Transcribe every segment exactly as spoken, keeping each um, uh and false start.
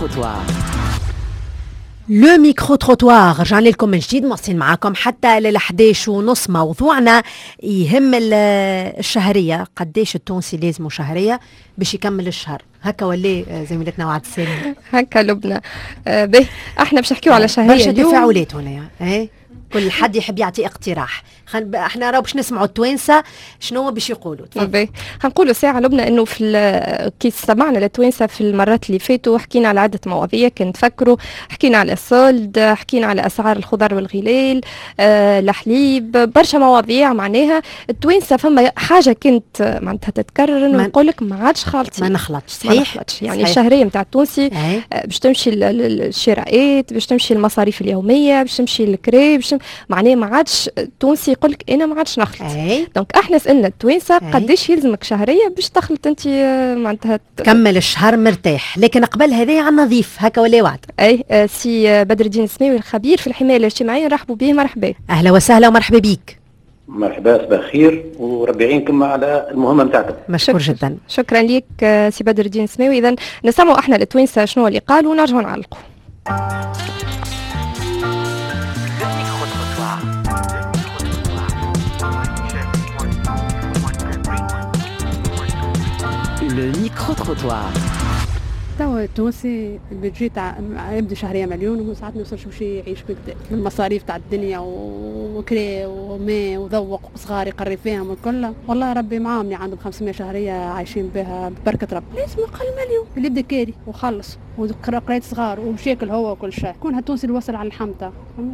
ميكرو-تروتوار. لو ميكرو تروتوار رجعنا لكم من جديد، مواصلين معاكم حتى لل حداش ونص. موضوعنا يهم الشهرية، قديش التونسي لازمه شهرية باش يكمل الشهر. هكا ولا زميلتنا وعد السلام؟ هكا لبنى. آه به احنا باش نحكيو على شهرية برشا تفاعلات هنا، ايه كل حد يحب يعطي اقتراح. خن... احنا راهو باش نسمعوا التوانسه شنو باش يقولوا. تفضل. هنقولوا ساعه لبنى انه في كي سمعنا للتوانسه في المرات اللي فاتوا حكينا على عده مواضيع كنت تفكروا، حكينا على السولد، حكينا على اسعار الخضر والغلال، آه الحليب، برشا مواضيع. معناها التوانسه فما حاجه كنت معناتها تتكرر انه نقول لك ما عادش خالطي، ما نخلطش. صحيح. ما نخلطش. يعني صحيح. الشهريه نتاع التونسي آه باش تمشي الشراءات، باش تمشي المصاريف اليوميه، باش تمشي الكري، باش معناه ما عادش التونسي يقول لك انا ما عادش نخلط. دونك احنا سالنا التوانسه قداش يلزمك شهريه باش تخلط انت معناتها تكمل الشهر مرتاح. لكن قبل هذا على النظيف هكا ولا وعد. اي آه سي بدر الدين السماوي الخبير في الحمايه الاجتماعيه، نرحبوا به. مرحبا. اهلا وسهلا ومرحبا بك. مرحبا، صباح الخير وربي يعينكم على المهمه نتاعكم. مشكور جدا. شكرا لك آه سي بدر الدين السماوي. اذا نسمعوا احنا التوانسه شنو اللي قالوا ونرجعوا نعلقوا. Le micro-trottoir. توا التونسي البيجي تاع يبدا شهريه مليون وساعات ما يوصلش باش يعيش بكدا من المصاريف تاع الدنيا وكري وماء وذوق وصغار يقري فيهم وكلها. والله ربي معاهم اللي عندهم خمسمية شهريه عايشين بها ببركه ربي. لازم اقل مليون اللي يبدا كاري وخلص وقرايات صغار ومشاكل هو وكل شيء. يكون هالتونسي اللي وصل على الحمته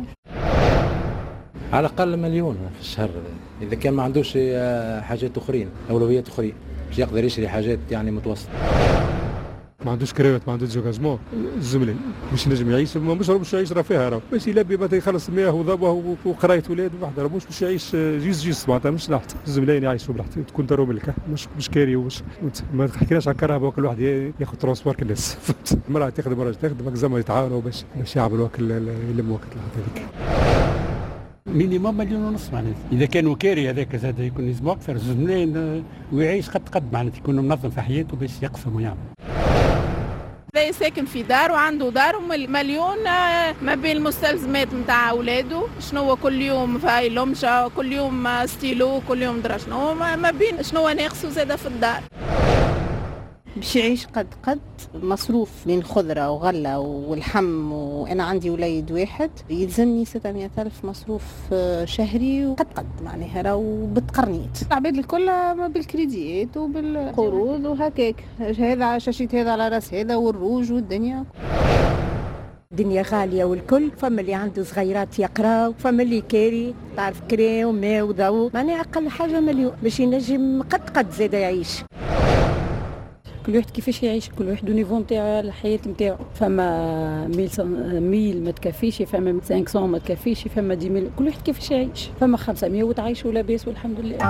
على الاقل مليون في الشهر، اذا كان ما عندوش حاجات اخرين اولويات اخرين باش يقدر يشري حاجات يعني متوسطه. ما عندوش كريوت، ما عندوش زوكازمون الزملي باش نجم يعيش، مش باش يعيش راه فيها راه باش يلبي بعد يخلص مياه وضبه وقرايه ولاد وحده، راه مش باش يعيش جيس جيس معناتها مش راحت. الزملاين يعيشوا براحتهم، تكون داروا ملكه مش مش كاري ومش ما حكيناش على الكهرباء. وكل واحد ياخذ ترونسبور كالناس. المراه تخدم ولا تخدم زعما يتعاونوا باش باش يعملوا وكل يلموا وقت هذيك. مينيموم مليون ونص معناتها. اذا كان وكاري هذاك زاد يكون لازم اكثر زملاين ويعيش قد قد معناتها يكون منظم في حياته باش يقسم ويعمل. زي ساكن في دار وعنده دار ومليون ما بين المستلزمات نتاع اولاده، شنو كل يوم فاي لمشه، كل يوم ستيلو، كل يوم درا شنو ما بين شنو ناقصه زاده في الدار. باش يعيش قد قد مصروف من خضرة وغلة والحم، وأنا عندي وليد واحد يلزمني ستمائة ألف مصروف شهري وقد قد معناها راهو بالتقرنيت. العباد الكل بالكريديات وبالقروض وهكاك، هذا شاشيت هذا على راس هذا والروج والدنيا. الدنيا غالية والكل، فما اللي عنده صغيرات يقراو، فما اللي كاري تعرف كري وماء وضوء، معناها أقل حاجة مليون باش ينجم قد قد زاد يعيش. كل واحد كيفاش يعيش، كل واحد ونيفو نتاع الحياه نتاعو. فما ميل ما تكفيش، فما خمسمية ما تكفيش، فما عشرة ميل، كل واحد كيفاش يعيش. فما خمسمية وتعيش ولاباس والحمد لله.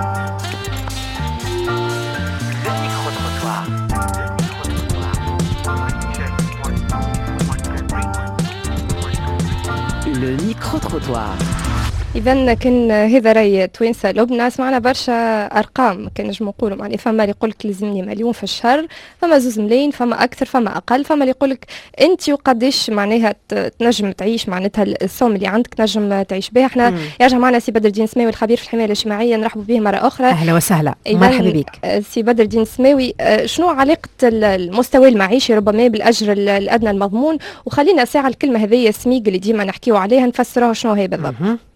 Le micro-trottoir. إذا كان هذا راي توانسة لبنى. سمعنا برشا أرقام كان نجم نقولوا، يعني فما اللي يقولك لازمني مليون في الشهر، فما زوز ملايين، فما أكثر، فما أقل، فما اللي يقولك أنت وقديش معناها تنجم تعيش معناتها السوم اللي عندك تنجم تعيش بها. احنا يرجع معنا سي بدر الدين السماوي الخبير في الحماية الاجتماعية، نرحبوا به مرة أخرى. أهلا وسهلا، مرحبا بك. سي بدر الدين السماوي، شنو علاقة المستوى المعيشي ربما بالأجر الأدنى المضمون؟ وخلينا ساعة الكلمة هذه السميق اللي ديما نحكيو عليها نفسروها شنو هي بالضبط.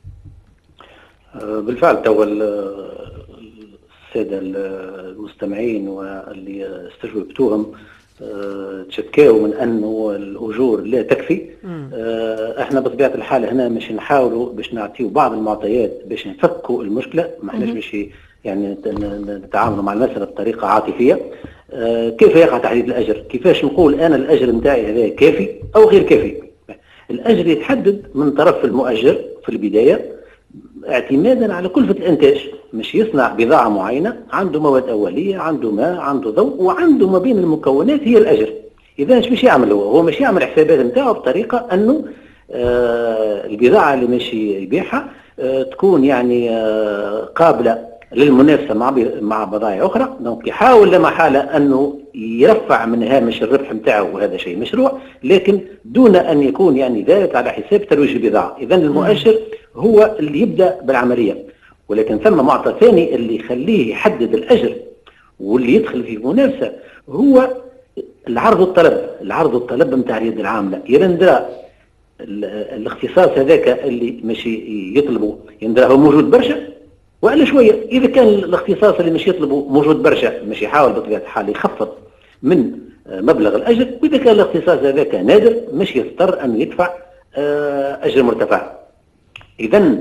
بالفعل توا السادة المستمعين واللي استجوبتوهم تشكاوا من أنه الأجور لا تكفي. احنا بطبيعة الحال هنا مش نحاولوا باش نعطيو بعض المعطيات باش نفكوا المشكلة، ما احناش باش يعني نتعاملوا مع المسألة بطريقة عاطفية. كيف يقع تحديد الأجر؟ كيفاش نقول أنا الأجر نتاعي هذا كافي أو غير كافي؟ الأجر يتحدد من طرف المؤجر في البداية اعتمادا على كلفة الانتاج. مش يصنع بضاعة معينة، عنده مواد أولية، عنده ماء، عنده ضوء، وعنده ما بين المكونات هي الأجر. إذا ايش باش يعمل هو؟ هو مش يعمل حسابات نتاعه بطريقة أنه آه البضاعة اللي ماشي يبيعها آه تكون يعني آه قابلة للمنافسه مع مع بضائع اخرى، دونك يحاول لا محاله انه يرفع من هامش الربح نتاعو، وهذا شيء مشروع، لكن دون ان يكون يعني ذلك على حساب ترويج البضاعه. اذا المؤشر هو اللي يبدا بالعمليه، ولكن ثم معطى ثاني اللي يخليه يحدد الاجر واللي يدخل في منافسه هو العرض والطلب. العرض والطلب نتاع اليد العامله، يرندرا الاختصاص هذاك اللي ماشي يطلبوا يندرا هو موجود برشا ولا شويه. اذا كان الاختصاص اللي مش يطلبوا موجود برشا مش يحاول بطبيعه الحال يخفض من مبلغ الاجر، واذا كان الاختصاص هذاك نادر مش يضطر ان يدفع اجر مرتفع. اذا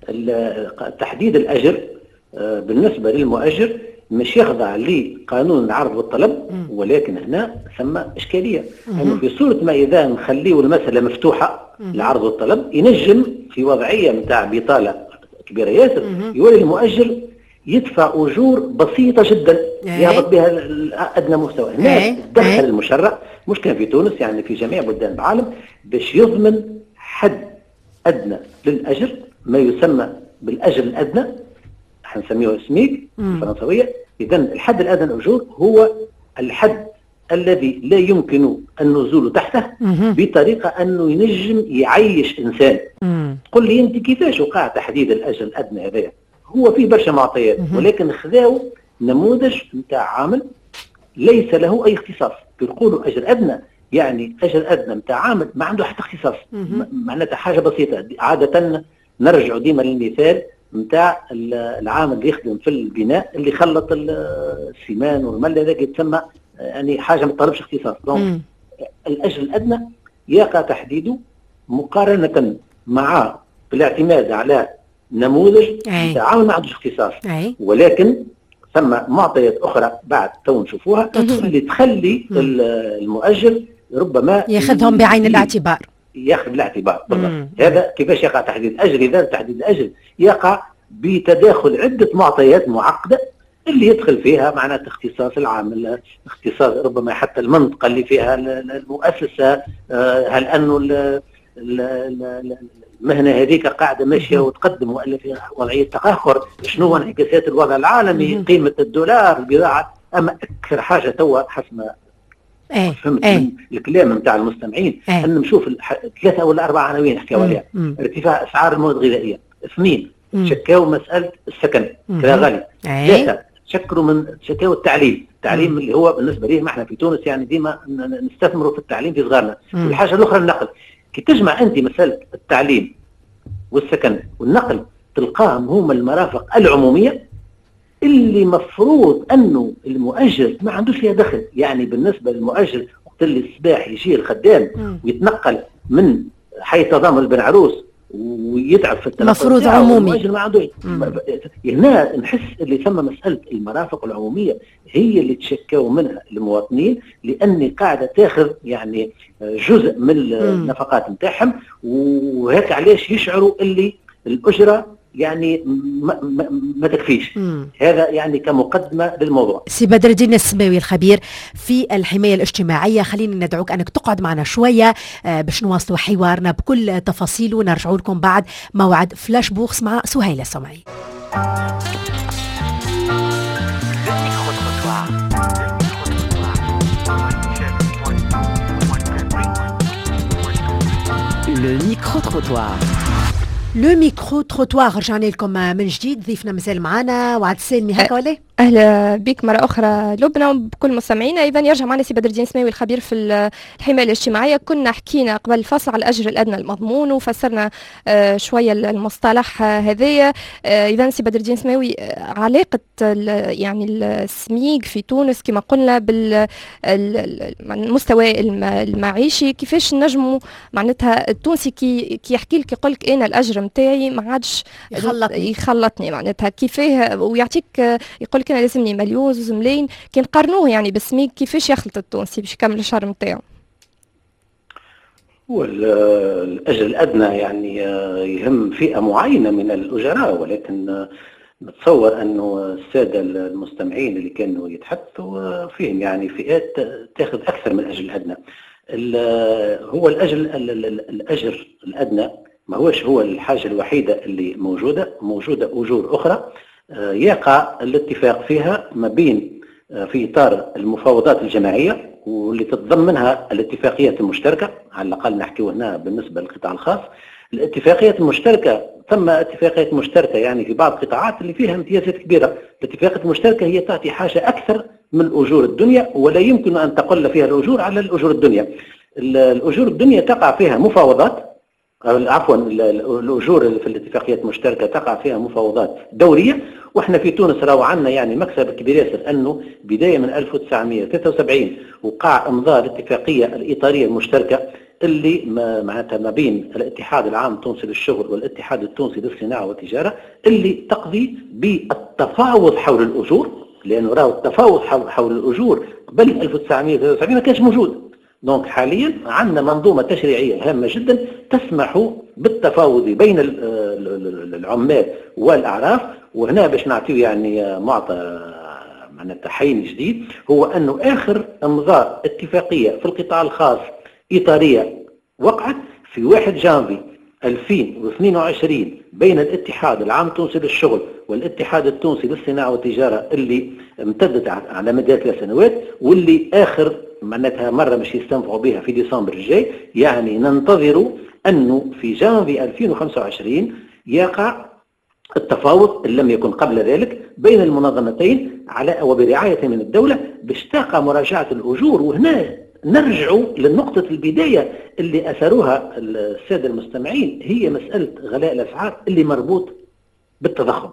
تحديد الاجر بالنسبه للمؤجر مش يخضع لقانون العرض والطلب، ولكن هنا ثم اشكاليه انه في صوره ما اذا نخليه المساله مفتوحه العرض والطلب ينجم في وضعيه نتاع بطاله كبيره ياسر يولي المؤجر يدفع اجور بسيطه جدا يهبط بها ادنى مستوى. هنا دخل المشرع مش كان في تونس، يعني في جميع بلدان العالم، باش يضمن حد ادنى للاجر، ما يسمى بالاجر الادنى، حنسميه سميك بالفرنسويه. اذا الحد الادنى للاجور هو الحد الذي لا يمكن النزول تحته بطريقه انه ينجم يعيش انسان. قل لي انت كيفاش وقع تحديد الاجر الادنى هذايا؟ هو فيه برشا معطيات، ولكن خذاو نموذج نتاع عامل ليس له اي اختصاص. يقولوا اجر ادنى يعني اجر ادنى نتاع عامل ما عنده حتى اختصاص، معناتها حاجه بسيطه. عاده نرجع ديما للمثال نتاع العامل اللي يخدم في البناء اللي خلط السيمان والمل، هذاك يتسمى يعني حاجه ما تطلبش اختصاص. دونك الاجر الادنى يقع تحديده مقارنه مع بالاعتماد على نموذج نتاع عامل ما عندوش اختصاص، ولكن ثم معطيات اخرى بعد تو نشوفوها اللي تخلي المؤجر ربما ياخذهم بعين الاعتبار. ياخذ الاعتبار بالضبط. هذا كيفاش يقع تحديد الاجر؟ اذا تحديد الاجر يقع بتداخل عده معطيات معقده اللي يدخل فيها معناتها اختصاص العامل، اختصاص ربما حتى المنطقه اللي فيها المؤسسه، هل انه المهنه هذيك قاعده ماشيه وتقدم والا في وضعيه تاخر، شنو هو انعكاسات الوضع العالمي، قيمه الدولار، البضاعه. اما اكثر حاجه توا حسب ما ايه فهمت ايه من الكلام نتاع المستمعين ايه ان نشوف ثلاثه ولا اربع عناوين نحكيو عليها. ارتفاع اسعار المواد الغذائيه، اثنين شكاو مساله السكن كذا غالي، ثلاثه شكروا من شكاو التعليم، التعليم اللي هو بالنسبه ليه ما احنا في تونس يعني ديما نستثمروا في التعليم في صغارنا. والحاجه الاخرى النقل، كي تجمع انت مساله التعليم والسكن والنقل تلقاهم هما المرافق العموميه اللي مفروض انه المؤجر ما عندوش فيها دخل. يعني بالنسبه للمؤجر وقت اللي الصباح يجي الخدام ويتنقل من حي تضامن بن عروس ويتعب في التنقل مفروض عمومي، المؤجر ما عندوش. هنا نحس اللي ثم مساله المرافق العموميه هي اللي تشكوا منها المواطنين، لان قاعده تاخذ يعني جزء من النفقات نتاعهم، وهيك علاش يشعروا اللي الاجره يعني ما, ما, ما تكفيش. مم. هذا يعني كمقدمة للموضوع. سي بدر الدين السماوي الخبير في الحماية الاجتماعية، خلينا ندعوك أنك تقعد معنا شوية باش نواصلوا حوارنا بكل تفاصيله، ونرجعوا لكم بعد موعد فلاش بوكس مع سهيلة السمعي. Le micro-trottoir. لو ميكرو تروتوار رجعنا لكم من جديد. ضيفنا مازال معنا وعد سالمي هكا ولا؟ اهلا بك مره اخرى لبنى وبكل مستمعينا. ايضا يرجع معنا سي بدر الدين السماوي الخبير في الحمايه الاجتماعيه. كنا حكينا قبل الفصل على الاجر الادنى المضمون وفسرنا آه شويه المصطلح هذايا. آه اذا سي بدر الدين السماوي علاقه يعني السميك في تونس كما قلنا بالمستوى المعيشي، كيفاش نجموا معناتها التونسي كي كي يحكي لك يقول لك انا الاجر نتاعي ما عادش يخلطني يخلطني معناتها كيفاه، ويعطيك يقول لك انا لازمني مليون زوز ملايين، كي نقارنوه يعني بالسميك كيفاش يخلط التونسي باش يكمل الشهر نتاعو؟ هو الاجر الادنى يعني يهم فئه معينه من الاجراء، ولكن نتصور انه الساده المستمعين اللي كانوا يتحدثوا فيهم يعني فئات تاخذ اكثر من الاجر الادنى. هو الاجر الاجر الادنى ما هوش هو الحاجه الوحيده اللي موجوده، موجوده اجور اخرى يقع الاتفاق فيها ما بين في إطار المفاوضات الجماعية واللي تتضمنها الاتفاقيات المشتركة، على الأقل نحكيه هنا بالنسبة للقطاع الخاص. الاتفاقيات المشتركة ثم اتفاقيات مشتركة يعني في بعض القطاعات اللي فيها امتيازات كبيرة. الاتفاقيات المشتركة هي تعطي حاجة أكثر من أجور الدنيا، ولا يمكن أن تقل فيها الأجور على الأجور الدنيا. الأجور الدنيا تقع فيها مفاوضات، عفوا الأجور في الاتفاقيات المشتركة تقع فيها مفاوضات دورية. واحنا في تونس راهو عندنا يعني مكسب كبير ياسر، أنه بداية من ألف وتسعمئة وثلاثة وسبعين وقع إمضاء الاتفاقية الإطارية المشتركة اللي معناتها ما بين الاتحاد العام التونسي للشغل والاتحاد التونسي للصناعة والتجارة، اللي تقضي بالتفاوض حول الأجور، لأنه راهو التفاوض حول الأجور قبل ألف وتسعمئة وثلاثة وسبعين ما كانش موجود. دونك حاليا عندنا منظومة تشريعية هامة جدا تسمح بالتفاوض بين العمال والأعراف. وهنا باش نعطيه يعني معطى معناتها حين جديد، هو أنه آخر إمضاء اتفاقية في القطاع الخاص إطارية وقعت في واحد جانفي ألفين واثنين وعشرين بين الاتحاد العام التونسي للشغل والاتحاد التونسي للصناعة والتجارة، اللي امتدت على مدى ثلاث سنوات، واللي آخر معناتها مرة مش يستنفعوا بها في ديسمبر الجاي. يعني ننتظر أنه في جانفي ألفين وخمسة وعشرين يقع التفاوض إن لم يكن قبل ذلك بين المنظمتين على وبرعاية من الدولة باش تقع مراجعة الأجور. وهنا نرجع للنقطة البداية اللي أثروها السادة المستمعين، هي مسألة غلاء الأسعار اللي مربوط بالتضخم.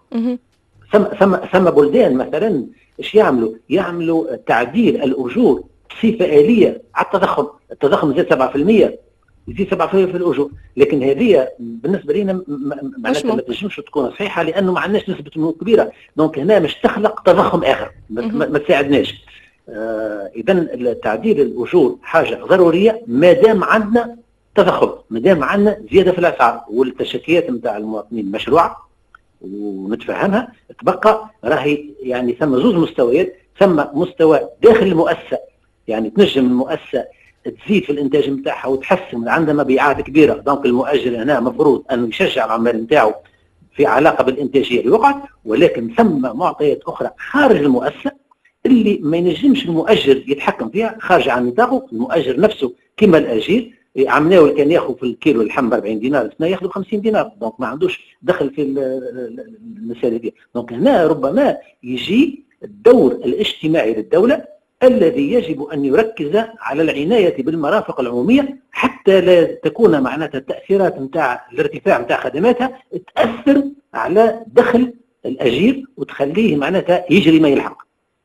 ثم ثم ثم بلدان مثلا ايش يعملوا؟ يعملوا تعديل الأجور بصفة آلية على التضخم. التضخم زاد سبعة بالمئة، يزيد سبعة بالمئة في الأجور، لكن هذه بالنسبة لنا معناتها ما تنجمش تكون صحيحة، لأنه ما عندناش نسبة نمو كبيرة. دونك هنا مش تخلق تضخم آخر، ما تساعدناش. آه إذن تعديل الأجور حاجة ضرورية ما دام عندنا تضخم، ما دام عندنا زيادة في الأسعار، والتشكيات نتاع المواطنين مشروعة ونتفهمها. تبقى راهي يعني ثم زوج مستويات، ثم مستوى داخل المؤسسة، يعني تنجم المؤسسة تزيد في الانتاج نتاعها وتحسن، عندها مبيعات كبيره. دونك المؤجر هنا مفروض انه يشجع العمال نتاعو في علاقه بالانتاجيه اللي وقعت، ولكن ثم معطيات اخرى خارج المؤسسه اللي ما ينجمش المؤجر يتحكم فيها، خارج عن نطاقه. المؤجر نفسه كما الاجير عمناه كان ياخذ في الكيلو اللحم ب أربعين دينار، السنه ياخذ خمسين دينار، دونك ما عندوش دخل في المساله دي. دونك هنا ربما يجي الدور الاجتماعي للدوله الذي يجب أن يركز على العناية بالمرافق العمومية، حتى لا تكون معناتها التأثيرات نتاع الارتفاع نتاع خدماتها تأثر على دخل الأجير وتخليه معناتها يجري ما يلحق.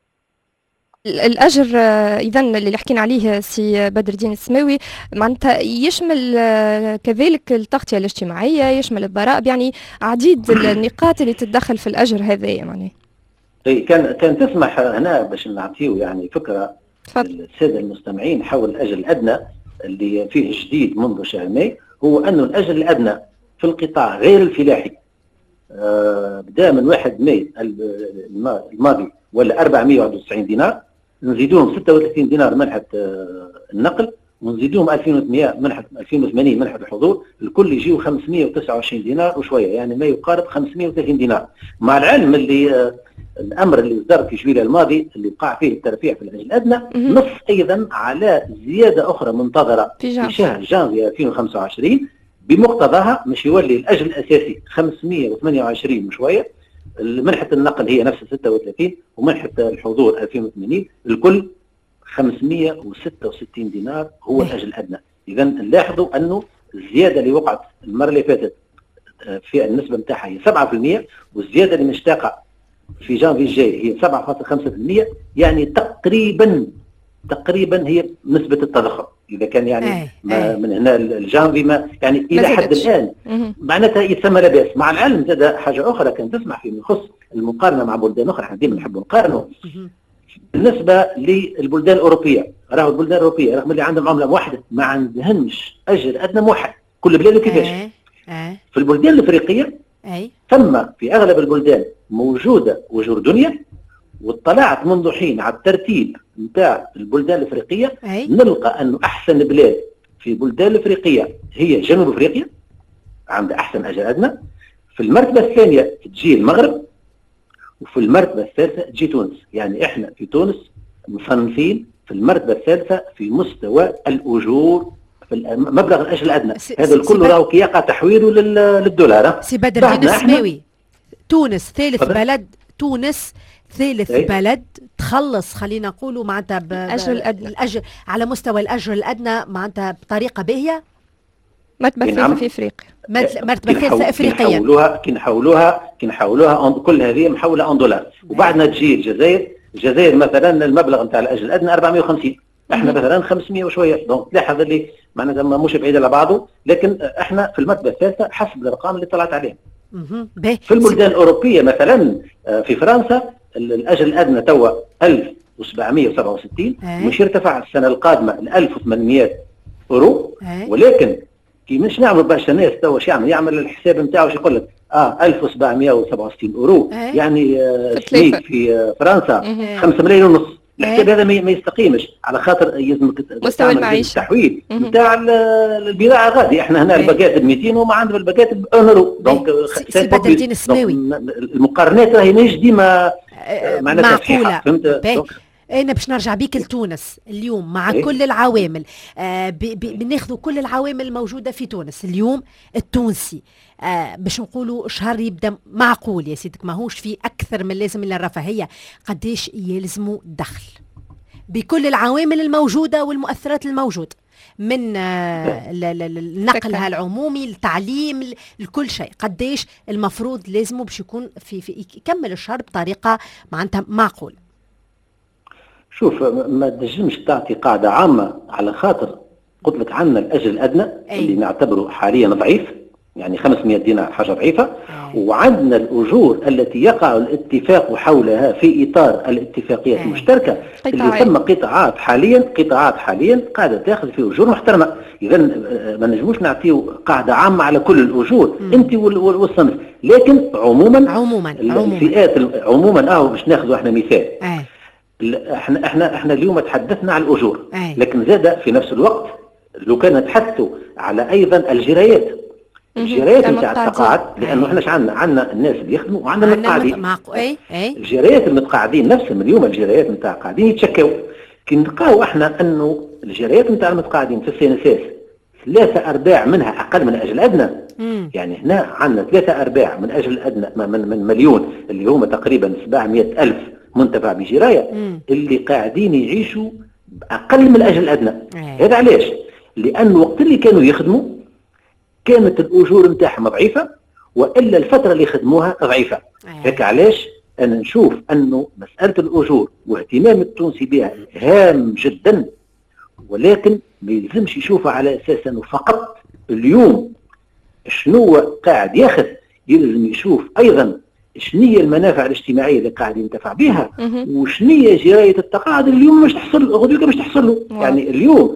الأجر إذا اللي حكينا عليه سي بدر الدين السماوي معناتها يشمل كذلك التغطية الاجتماعية، يشمل الضرائب، يعني عديد النقاط اللي تتدخل في الأجر هذا. يعني اي كان كان تسمح هنا باش نعطيه يعني فكره للساده المستمعين حول الاجر الادنى اللي فيه جديد منذ شهر ماي، هو انه الاجر الادنى في القطاع غير الفلاحي آه بدا من واحد ماي الماضي ولا أربعمئة وواحد وتسعين دينار، نزيدوهم ستة وثلاثين دينار منحه آه النقل، ونزيدوهم ألفين وثمانمئة منحه ألفين وثمانين منحه الحضور، الكل يجيو خمسمئة وتسعة وعشرين دينار وشويه، يعني ما يقارب خمسمئة وثلاثين دينار. مع العلم اللي آه الامر اللي صدر في جويلية الماضي اللي وقع فيه الترفيع في الاجر الادنى نص ايضا على زياده اخرى منتظره في شهر جانفي ألفين وخمسة وعشرين، بمقتضاها مش يولي الاجر الاساسي خمسمئة وثمانية وعشرين وشويه، منحه النقل هي نفس ستة وثلاثين، ومنحه الحضور ألفين وثمانين، الكل خمسمئة وستة وستين دينار هو الاجر الادنى. اذا نلاحظوا انه الزياده اللي وقعت المره اللي فاتت في النسبه نتاعها هي سبعة بالمئة، والزياده اللي مشتاقه في جانفي الجاي هي سبعة فاصلة خمسة بالمئة، يعني تقريبا تقريبا هي نسبة التضخم. إذا كان يعني أي ما أي. من هنا الجانفي ما يعني إلى حد الآن معناتها يتسمى لا بأس. مع العلم زاد حاجة أخرى كان تسمح فيما يخص المقارنة مع بلدان أخرى، احنا ديما نحب نقارنوا بالنسبة للبلدان الأوروبية. راهو البلدان الأوروبية رغم اللي عندهم عملة واحدة ما عندهمش أجر أدنى موحد، كل بلاد كيفاش. في البلدان الأفريقية أي. ثم في أغلب البلدان موجودة أجور دنيا، واطلعت منذ حين على الترتيب نتاع البلدان الأفريقية أي. نلقى أنه أحسن بلاد في البلدان الأفريقية هي جنوب أفريقيا، عندها أحسن أجر أدنى. في المرتبة الثانية تجي المغرب، وفي المرتبه الثالثه تجي تونس. يعني احنا في تونس مصنفين في المرتبه الثالثه في مستوى الاجور في مبلغ الاجر الادنى. هذا الكل راهو كي يقع تحويله للدولار. سي بدر الدين السماوي، تونس ثالث بلد، تونس ثالث أي. بلد تخلص خلينا نقولوا معناتها الاجر الادنى الأجر على مستوى الاجر الادنى معناتها بطريقه باهيه. مرتبه ثالثه في افريقيا، مرتبه ثالثه افريقيا. كي نحولوها كي نحولوها كي نحولوها كل هذه محوله ان دولار. وبعدنا تجي الجزائر، الجزائر مثلا المبلغ نتاع الاجر الادنى أربعمية وخمسين، احنا مثلا خمسمية وشويه. دونك تلاحظ اللي معناتها مش بعيد على بعضه، لكن احنا في المرتبه الثالثه حسب الارقام اللي طلعت عليها. في البلدان الاوروبيه مثلا في فرنسا الاجر الادنى توا ألف وسبعمية وسبعة وستين، مش يرتفع السنه القادمه ل ألف وثمانمية اورو. ولكن كي مش نعمل برشا ناس توا واش يعمل؟ يعمل الحساب نتاعو واش يقول لك اه ألف وسبعمية وسبعة وستين اورو يعني آه سميك في آه فرنسا خمسة ملايين ونص. الحساب هذا ما يستقيمش، على خاطر يلزمك مستوى المعيشه التحويل نتاع البضاعه غادي. احنا هنا الباكات ب مئتين وما عندنا الباكات ب واحد اورو. دونك سي بدر الدين السماوي المقارنات راهي ماهيش ديما معناتها صحيحه. فهمت؟ أنا باش نرجع بيك لتونس اليوم مع إيه؟ كل العوامل آه بناخذوا كل العوامل الموجودة في تونس اليوم. التونسي آه باش نقولوا شهر يبدا معقول يا سيدك، ماهوش في أكثر من لازم إلا الرفاهية. قديش يلزموا دخل بكل العوامل الموجودة والمؤثرات الموجودة من آه النقل العمومي، التعليم، لكل شيء. قديش المفروض لازموا باش يكون في, في يكمل الشهر بطريقة معناتها معقول؟ شوف ما تنجمش تعطي قاعدة عامة، على خاطر قلت لك عندنا الأجر الأدنى أي. اللي نعتبره حاليا ضعيف، يعني خمسمية دينار حاجة ضعيفة. أي. وعندنا الأجور التي يقع الاتفاق حولها في إطار الاتفاقيات المشتركة اللي ثم قطاعات حاليا قطاعات حاليا قاعدة تاخذ في أجور محترمة. إذا ما نجموش نعطيو قاعدة عامة على كل الأجور م. أنت والصنف، لكن عموما عموما الفئات عموما أهو باش ناخذوا احنا مثال. أي. احنا احنا احنا اليوم تحدثنا عن الاجور، أي. لكن زاد في نفس الوقت لو كان نتحدثوا على ايضا الجرايات الجرايات نتاع التقاعد، لانه احنا عندنا عندنا الناس اللي يخدموا وعندنا المتقاعدين. اي اي الجرايات المتقاعدين نفسهم اليوم الجرايات نتاع القاعدين يتشكوا. كي نلقاو احنا انه الجرايات نتاع المتقاعدين في السينساس ثلاثة ارباع منها اقل من الاجر الادنى. مم. يعني هنا عندنا ثلاثة ارباع من الاجر الادنى من, من مليون اللي هم تقريبا سبعمية الف منتفع بجراية مم. اللي قاعدين يعيشوا أقل من الأجر الأدنى. هذا علاش؟ لأنه وقت اللي كانوا يخدموا كانت الأجور نتاعهم ضعيفة، وإلا الفترة اللي خدموها ضعيفة. هيك علاش أنا نشوف أنه مسألة الأجور واهتمام التونسي بها هام جدا، ولكن ما يلزمش يشوفها على أساس أنه فقط اليوم شنو قاعد ياخذ، يلزم يشوف أيضا شنية المنافع الاجتماعية اللي قاعد ينتفع بها، وشنية جراية التقاعد اللي اليوم مش تحصل غدوة مش تحصل له. يعني اليوم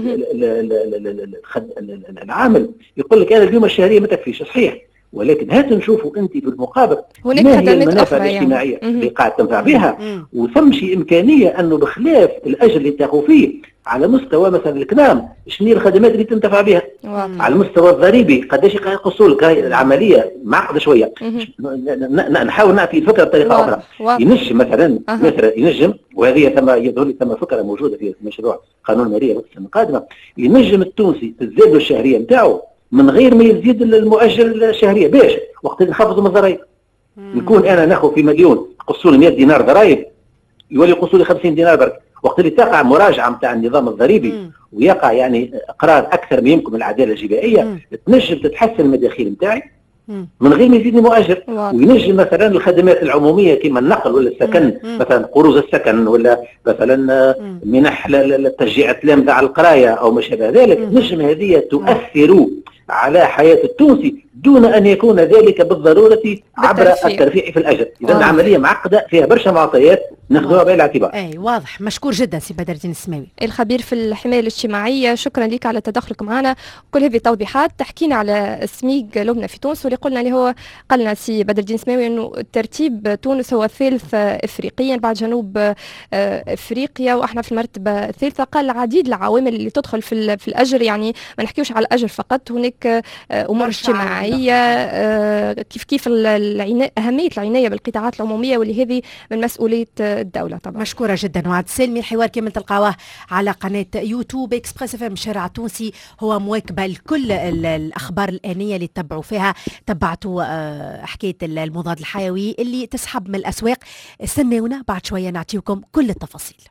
العامل يقول لك أنا اليوم الشهرية ما تكفيش، صحيح، ولكن هات نشوفوا أنت بالمقابل ما هي المنافع الاجتماعية يعني. اللي قاعد تنفع بها، وثمشي إمكانية أنه بخلاف الأجر اللي تاخذ فيه على مستوى مثلا الكلام شنو الخدمات اللي تنتفع بها، واضح. على المستوى الضريبي قداش يقصوا لك العمليه معقده شويه. نحاول نعطي الفكره بطريقه واضح. اخرى. ينجم مثلا أه. مثلا ينجم، وهذه ثم يظهر لي ثم فكره موجوده في مشروع قانون الماليه السنه القادمه، ينجم التونسي تزيد الشهريه نتاعو من غير ما يزيد المؤجل الشهريه. باش وقت نخفضوا من الضرائب نكون انا ناخذ في مليون يقصوا لي مئة دينار ضرائب، يولي يقصوا لي خمسين دينار برك. وقت اللي تقع مراجعه نتاع النظام الضريبي مم. ويقع يعني اقرار اكثر ما يمكن من العداله الجبائيه، تنجم تتحسن المداخيل نتاعي من غير ما يزيدني مؤجر. وينجم مثلا الخدمات العموميه كما النقل ولا السكن، مم. مثلا قروض السكن ولا مثلا مم. منح لتشجيع التلامذه على القرايه او ما شابه ذلك، نجم هذه تؤثر على حياه التونسي دون ان يكون ذلك بالضروره عبر الترفيع في الاجر. اذا العمليه معقده فيها برشا معطيات ناخذوها بعين الاعتبار. اي واضح. مشكور جدا سي بدر الدين السماوي الخبير في الحمايه الاجتماعيه، شكرا لك على تدخلك معنا. كل هذه التوضيحات تحكينا على سميق لبنى في تونس، واللي قلنا اللي هو قال لنا سي بدر الدين السماوي انه ترتيب تونس هو الثالث افريقيا بعد جنوب افريقيا، واحنا في المرتبه الثالثه. قال العديد العوامل اللي تدخل في في الاجر، يعني ما نحكيوش على الاجر فقط، هناك امور اجتماعيه كيف كيف العناية اهميه العنايه بالقطاعات العموميه، واللي هذه من مسؤوليه الدوله طبعا. مشكوره جدا. وعد سلمي الحوار كامل تلقاوه على قناه يوتيوب اكسبريس اف ام الشارع التونسي، هو مواكبه لكل الاخبار الانيه اللي تتبعوا فيها. تبعتوا حكايه المضاد الحيوي اللي تسحب من الاسواق. استنونا بعد شويه نعطيكم كل التفاصيل.